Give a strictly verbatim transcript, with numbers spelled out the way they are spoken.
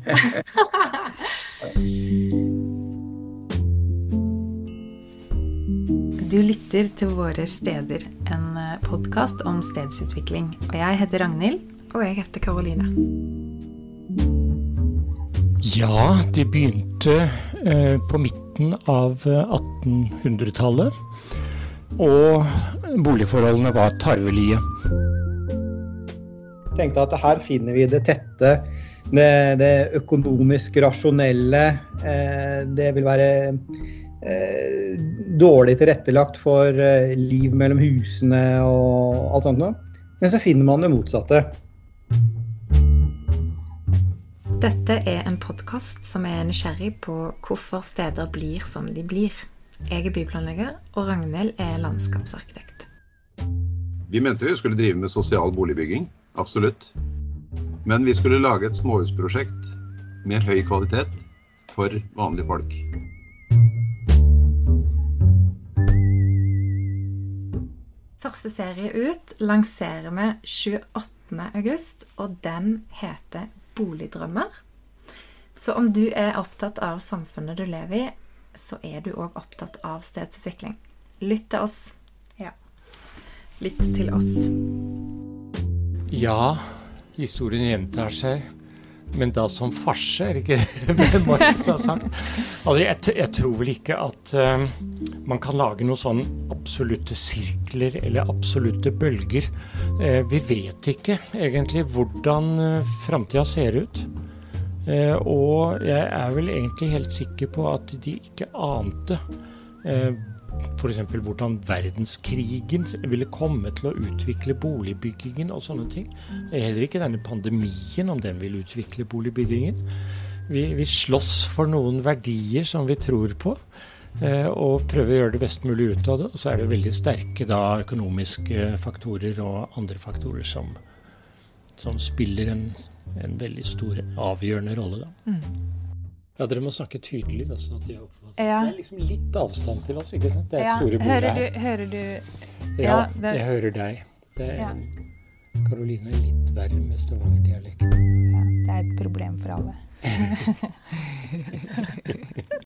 Du lytter til Våre steder, en podcast om stedsutvikling. Og jeg heter Ragnhild. Og jeg heter Karoline. Ja, det begynte eh, på midten av attenhundretallet, og boligforholdene var tarvelige. Jeg tenkte at her finner vi det tette, det, det økonomisk rasjonelle, eh, det vil være eh, dårlig tilrettelagt for eh, liv mellom husene og alt sånt noe. Men så finner man det motsatte. Dette er en podcast som er nysgjerrig på hvorfor steder blir som de blir. Jeg er byplanlegger, og Ragnhild er landskapsarkitekt. Vi mente vi skulle drive med sosial boligbygging, absolutt. Men vi skulle lage et småhusprosjekt med høy kvalitet for vanlige folk. Første serie ut lanserer vi tjueåttende august, og den heter Boligdrømmer. Så om du er opptatt av samfunnet du lever i, så er du også opptatt av stedsutvikling. Lytt til oss. Ja, lytt til oss. Ja, historien gjentar seg, men da som farse, er det ikke det Markus har sagt? Altså, jeg, jeg tror vel ikke at uh, man kan lage noen sånn absolutte sirkler eller absolutte bølger. Uh, vi vet ikke egentlig hvordan uh, fremtiden ser ut. Uh, og jeg er vel egentlig helt sikker på at de ikke ante uh, for eksempel hvordan verdenskrigen ville komme til å utvikle boligbyggingen og sånne ting. Heller ikke denne pandemien, om den vil utvikle boligbyggingen. Vi, vi slåss for noen verdier som vi tror på, eh, og prøver å gjøre det best mulig ut av det. Og så er det veldig sterke da, økonomiske faktorer og andre faktorer som, som spiller en, en veldig stor, avgjørende rolle. Da. Mm. Ja, dere må snakke tydelig, da, sånn at jeg oppfatter. Ja. Det er liksom litt avstand til oss, ikke sant? Det er et ja. store bord hører her. Du, hører du? Ja, ja det... jeg hører deg. Det er ja. Karoline er litt verre med Stavanger-dialekten. Ja, det er et problem for alle.